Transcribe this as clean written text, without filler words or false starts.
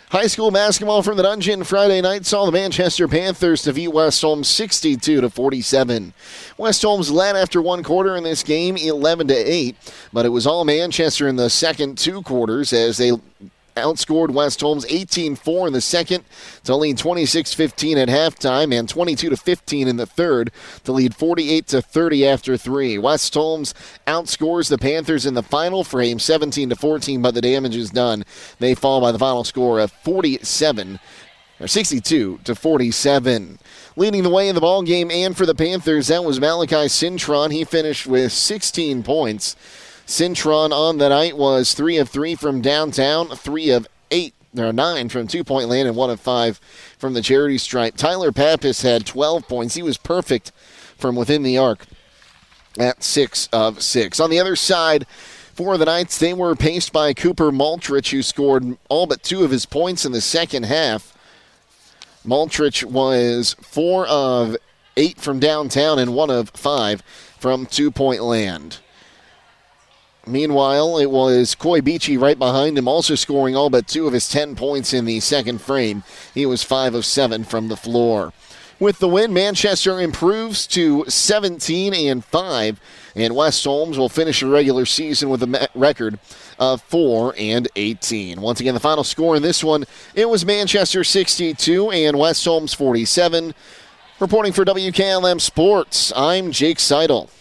High school basketball from the Dungeon Friday night saw the Manchester Panthers defeat West Holmes 62-47. West Holmes led after one quarter in this game, 11-8, but it was all Manchester in the second two quarters as they outscored West Holmes 18-4 in the second to lead 26-15 at halftime and 22-15 in the third to lead 48-30 after three. West Holmes outscores the Panthers in the final frame 17-14, but the damage is done. They fall by the final score of 62-47. Leading the way in the ball game and for the Panthers, that was Malachi Cintron. He finished with 16 points. Cintron on the night was 3 of 3 from downtown, 9 from two-point land, and 1 of 5 from the charity stripe. Tyler Pappas had 12 points. He was perfect from within the arc at 6 of 6. On the other side, for the Knights, they were paced by Cooper Maltrich, who scored all but 2 of his points in the second half. Maltrich was 4 of 8 from downtown and 1 of 5 from two-point land. Meanwhile, it was Coy Beachy right behind him, also scoring all but 2 of his 10 points in the second frame. He was 5 of 7 from the floor. With the win, Manchester improves to 17-5, and West Holmes will finish the regular season with a record of 4-18. Once again, the final score in this one, it was Manchester 62 and West Holmes 47. Reporting for WKLM Sports, I'm Jake Seidel.